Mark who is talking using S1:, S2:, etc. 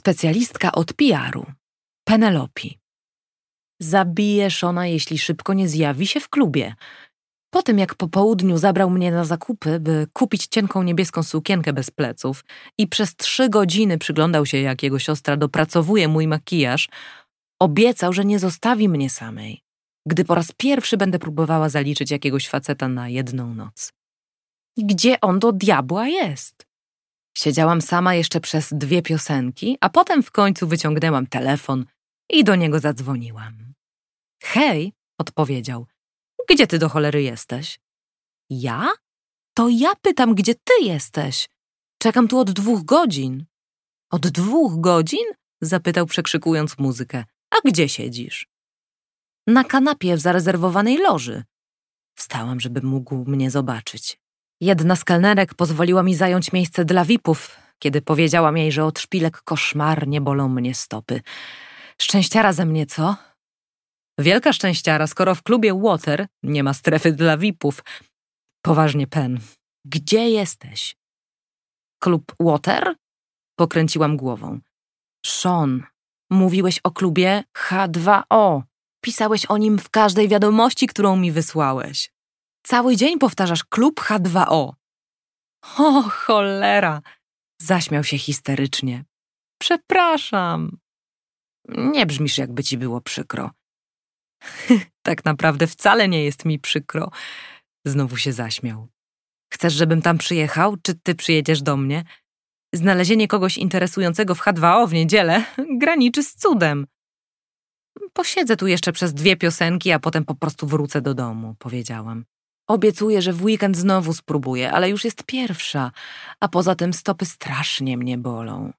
S1: Specjalistka od PR-u. Penelope. Zabije Shona, jeśli szybko nie zjawi się w klubie. Po tym, jak po południu zabrał mnie na zakupy, by kupić cienką niebieską sukienkę bez pleców i przez 3 godziny przyglądał się, jak jego siostra dopracowuje mój makijaż, obiecał, że nie zostawi mnie samej, gdy po raz pierwszy będę próbowała zaliczyć jakiegoś faceta na jedną noc. Gdzie on do diabła jest? Siedziałam sama jeszcze przez 2 piosenki, a potem w końcu wyciągnęłam telefon i do niego zadzwoniłam. Hej, odpowiedział. Gdzie ty do cholery jesteś? Ja? To ja pytam, gdzie ty jesteś. Czekam tu od 2 godzin. Od 2 godzin? Zapytał, przekrzykując muzykę. A gdzie siedzisz? Na kanapie w zarezerwowanej loży. Wstałam, żeby mógł mnie zobaczyć. Jedna z kelnerek pozwoliła mi zająć miejsce dla VIP-ów, kiedy powiedziałam jej, że od szpilek koszmarnie bolą mnie stopy. Szczęściara ze mnie, co? Wielka szczęściara, skoro w klubie Water nie ma strefy dla VIP-ów. Poważnie, Pen. Gdzie jesteś? Klub Water? Pokręciłam głową. Sean, mówiłeś o klubie H2O. Pisałeś o nim w każdej wiadomości, którą mi wysłałeś. Cały dzień powtarzasz klub H2O. O, cholera! Zaśmiał się histerycznie. Przepraszam. Nie brzmisz, jakby ci było przykro. Tak naprawdę wcale nie jest mi przykro. Znowu się zaśmiał. Chcesz, żebym tam przyjechał, czy ty przyjedziesz do mnie? Znalezienie kogoś interesującego w H2O w niedzielę graniczy z cudem. Posiedzę tu jeszcze przez 2 piosenki, a potem po prostu wrócę do domu, powiedziałam. Obiecuję, że w weekend znowu spróbuję, ale już jest pierwsza, a poza tym stopy strasznie mnie bolą.